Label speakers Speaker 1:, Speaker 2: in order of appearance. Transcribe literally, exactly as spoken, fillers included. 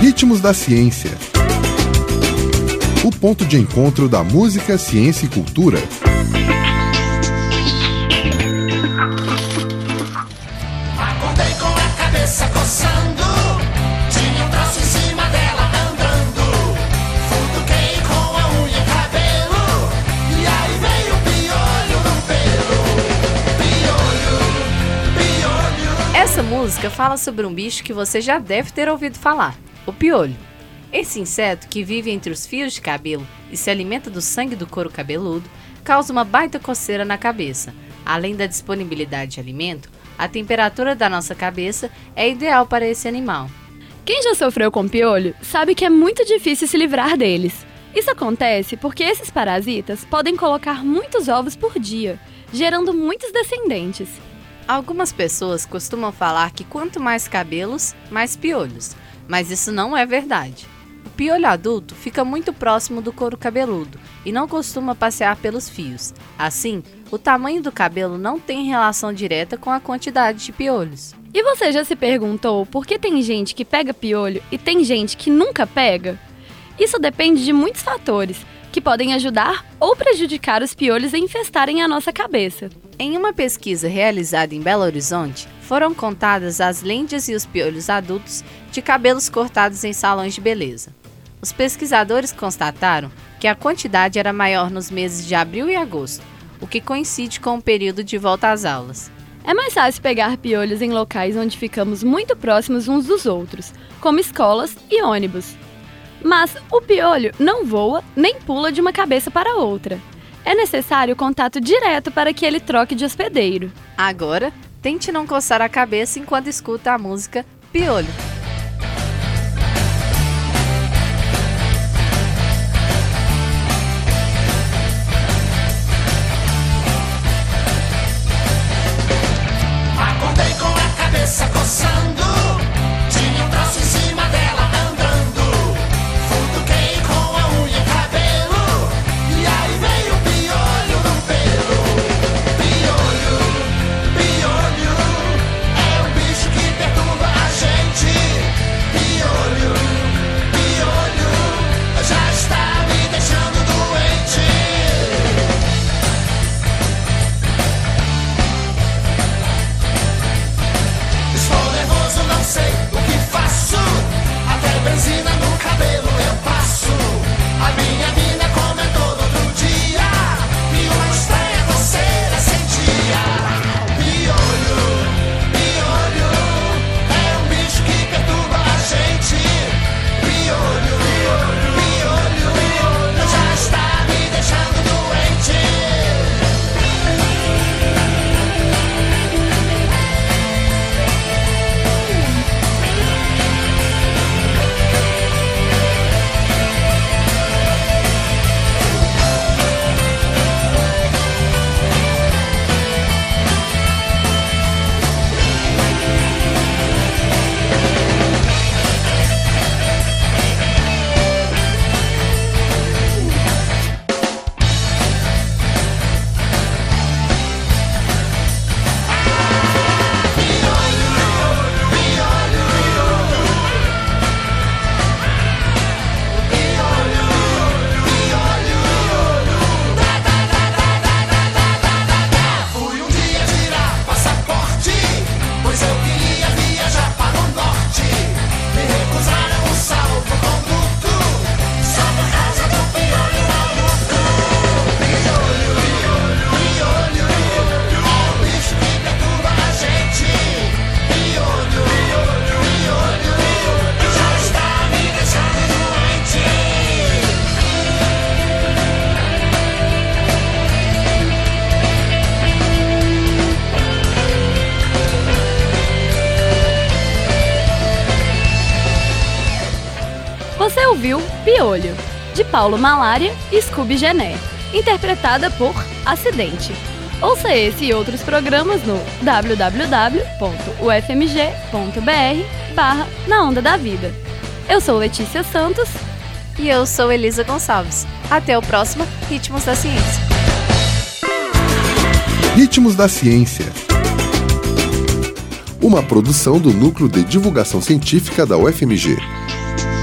Speaker 1: Ritmos da Ciência. O ponto de encontro da música, ciência e cultura.
Speaker 2: Acordei com a cabeça coçando, tinha um traço em cima dela andando. Futuquei com a unha e cabelo, e aí veio o piolho no pelo. Piolho, piolho.
Speaker 3: Essa música fala sobre um bicho que você já deve ter ouvido falar, o piolho. Esse inseto, que vive entre os fios de cabelo e se alimenta do sangue do couro cabeludo, causa uma baita coceira na cabeça. Além da disponibilidade de alimento, a temperatura da nossa cabeça é ideal para esse animal.
Speaker 4: Quem já sofreu com piolho sabe que é muito difícil se livrar deles. Isso acontece porque esses parasitas podem colocar muitos ovos por dia, gerando muitos descendentes.
Speaker 3: Algumas pessoas costumam falar que quanto mais cabelos, mais piolhos, mas isso não é verdade. O piolho adulto fica muito próximo do couro cabeludo e não costuma passear pelos fios. Assim, o tamanho do cabelo não tem relação direta com a quantidade de piolhos.
Speaker 4: E você já se perguntou por que tem gente que pega piolho e tem gente que nunca pega? Isso depende de muitos fatores, que podem ajudar ou prejudicar os piolhos a infestarem a nossa cabeça.
Speaker 3: Em uma pesquisa realizada em Belo Horizonte, foram contadas as lêndias e os piolhos adultos de cabelos cortados em salões de beleza. Os pesquisadores constataram que a quantidade era maior nos meses de abril e agosto, o que coincide com o período de volta às aulas.
Speaker 4: É mais fácil pegar piolhos em locais onde ficamos muito próximos uns dos outros, como escolas e ônibus. Mas o piolho não voa nem pula de uma cabeça para outra. É necessário contato direto para que ele troque de hospedeiro.
Speaker 3: Agora, tente não coçar a cabeça enquanto escuta a música Piolho.
Speaker 2: Acordei com a cabeça coçando, tinha um traço em cima dela andando. Futuquei com a unha e cabelo, e aí veio o piolho no pelo. Piolho, piolho, é um bicho que perturba a gente. Piolho, piolho, já está me deixando doente. Estou nervoso, não sei o que faço. Até benzina no cabelo eu passo. A minha mina comentou no outro dia que uma estranha coceira sentia. Piolho, piolho, é um bicho que perturba a gente. Piolho, piolho, piolho, já está me deixando doente. Fui um dia tirar passaporte, pois eu queria viajar para o norte. Me recusaram o salvo-conduto, só por causa do piolho maluco. Piolho, piolho, é o bicho que perturba a gente. Piolho, piolho, já está me deixando doente.
Speaker 4: Você ouviu Piolho, de Paulo Malária e Scooby Gené, interpretada por Acidente. Ouça esse e outros programas no w w w ponto u f m g ponto b r barra Na Onda da Vida. Eu sou Letícia Santos.
Speaker 3: E eu sou Elisa Gonçalves. Até o próximo Ritmos da Ciência.
Speaker 1: Ritmos da Ciência. Uma produção do Núcleo de Divulgação Científica da U F M G.